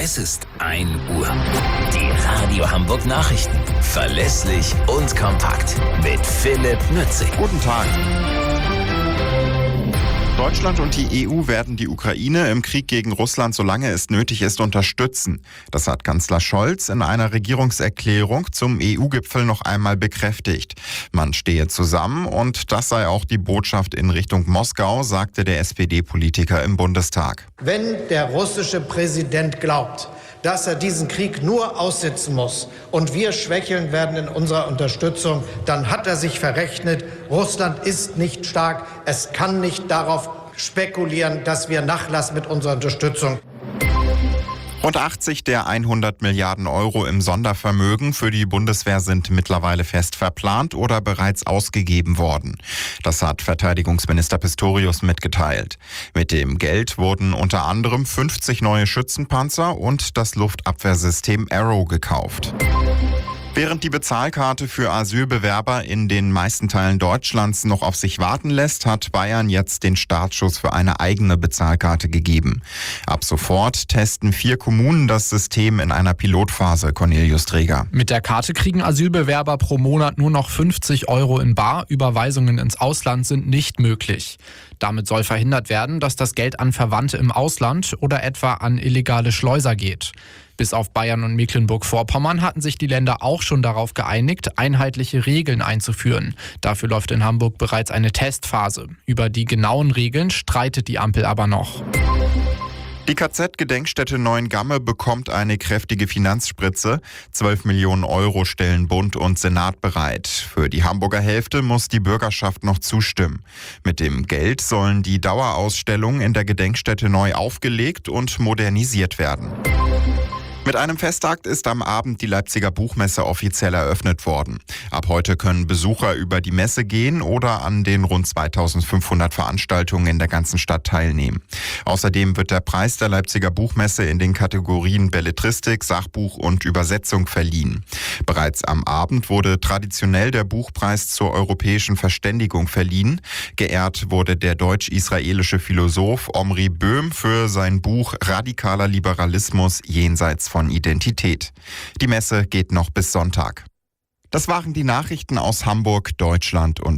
Es ist 1 Uhr. Die Radio Hamburg Nachrichten. Verlässlich und kompakt. Mit Philipp Nützig. Guten Tag. Deutschland und die EU werden die Ukraine im Krieg gegen Russland, solange es nötig ist, unterstützen. Das hat Kanzler Scholz in einer Regierungserklärung zum EU-Gipfel noch einmal bekräftigt. Man stehe zusammen und das sei auch die Botschaft in Richtung Moskau, sagte der SPD-Politiker im Bundestag. Wenn der russische Präsident glaubt, dass er diesen Krieg nur aussitzen muss und wir schwächeln werden in unserer Unterstützung, dann hat er sich verrechnet. Russland ist nicht stark. Es kann nicht darauf spekulieren, dass wir nachlassen mit unserer Unterstützung. Rund 80 der 100 Milliarden Euro im Sondervermögen für die Bundeswehr sind mittlerweile fest verplant oder bereits ausgegeben worden. Das hat Verteidigungsminister Pistorius mitgeteilt. Mit dem Geld wurden unter anderem 50 neue Schützenpanzer und das Luftabwehrsystem Arrow gekauft. Während die Bezahlkarte für Asylbewerber in den meisten Teilen Deutschlands noch auf sich warten lässt, hat Bayern jetzt den Startschuss für eine eigene Bezahlkarte gegeben. Ab sofort testen 4 Kommunen das System in einer Pilotphase, Cornelius Träger. Mit der Karte kriegen Asylbewerber pro Monat nur noch 50 Euro in bar. Überweisungen ins Ausland sind nicht möglich. Damit soll verhindert werden, dass das Geld an Verwandte im Ausland oder etwa an illegale Schleuser geht. Bis auf Bayern und Mecklenburg-Vorpommern hatten sich die Länder auch schon darauf geeinigt, einheitliche Regeln einzuführen. Dafür läuft in Hamburg bereits eine Testphase. Über die genauen Regeln streitet die Ampel aber noch. Die KZ-Gedenkstätte Neuengamme bekommt eine kräftige Finanzspritze. 12 Millionen Euro stellen Bund und Senat bereit. Für die Hamburger Hälfte muss die Bürgerschaft noch zustimmen. Mit dem Geld sollen die Dauerausstellungen in der Gedenkstätte neu aufgelegt und modernisiert werden. Mit einem Festakt ist am Abend die Leipziger Buchmesse offiziell eröffnet worden. Ab heute können Besucher über die Messe gehen oder an den rund 2500 Veranstaltungen in der ganzen Stadt teilnehmen. Außerdem wird der Preis der Leipziger Buchmesse in den Kategorien Belletristik, Sachbuch und Übersetzung verliehen. Bereits am Abend wurde traditionell der Buchpreis zur europäischen Verständigung verliehen. Geehrt wurde der deutsch-israelische Philosoph Omri Böhm für sein Buch Radikaler Liberalismus jenseits von Identität. Die Messe geht noch bis Sonntag. Das waren die Nachrichten aus Hamburg, Deutschland und